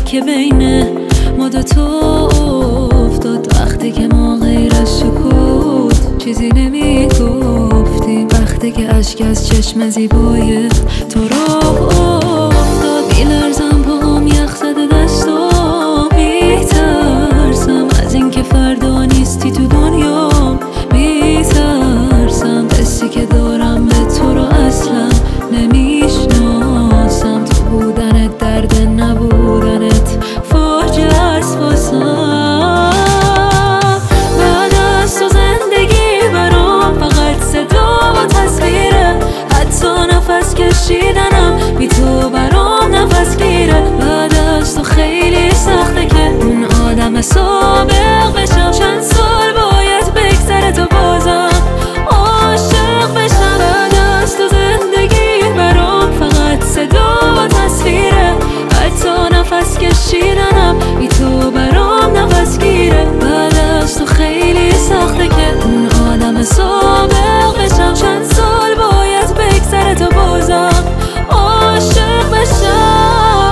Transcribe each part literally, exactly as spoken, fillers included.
که بین ما دوتا افتاد، وقتی که ما غیر از سکوت چیزی نمی گفتیم، وقتی که اشک از چشم زیبای تو راه افتاد. میلرزم پاهم یخ زده دستام، میترسم از این که فردا نیستی تو دنیام، میترسم حسی که دارم به تو رو اصلا نمیشناسم. تو بودنت درد نبودنت فاجعه است واسم. بعد از تو زندگی برام فقط صدا و تصویره، حتی نفس کشیدنم بی تو برام نفس گیره. بعد از تو خیلی سخته که اون آدم سابق بشم، چند سال باید بگذره تا بازم عاشق بشم. بعد از تو زندگی برام فقط صدا و تصویره، حتی نفس کشیدنم بی تو برام نفس گیره. بعد از تو خیلی سخته که اون آدم سابق بشم، چند سال باید بگذره تا بازم عاشق بشم.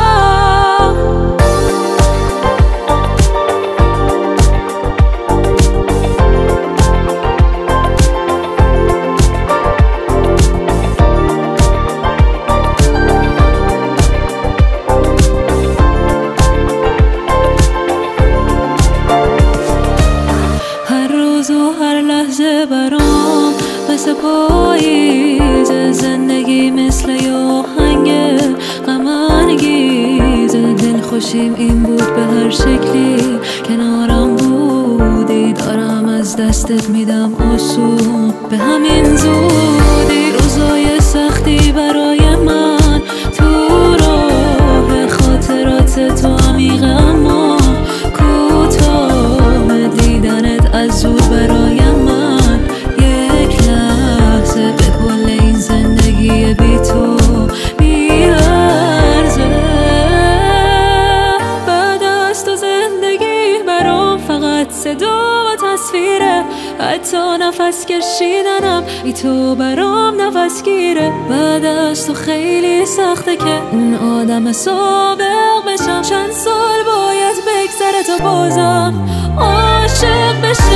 برام مثل پاییز، زندگی مثل یه آهنگ غم انگیز. دل خوشیم این بود به هر شکلی کنارم بودی، دارم از دستت میدم آسون به همین زودی. روزای سختی برای من تو راه خاطرات تو عمیق اما کوتاه، دیدنت از دور برای من یک لحظه به کل این زندگی بی تو میارزه. بعد از تو زندگی برام فقط صدا و تصویره، حتی نفس کشیدنم بی تو برام نفس گیره. بعد از تو خیلی سخته که اون آدم سابق بشم، چند سال باید بگذره تا بازم عاشق بشم.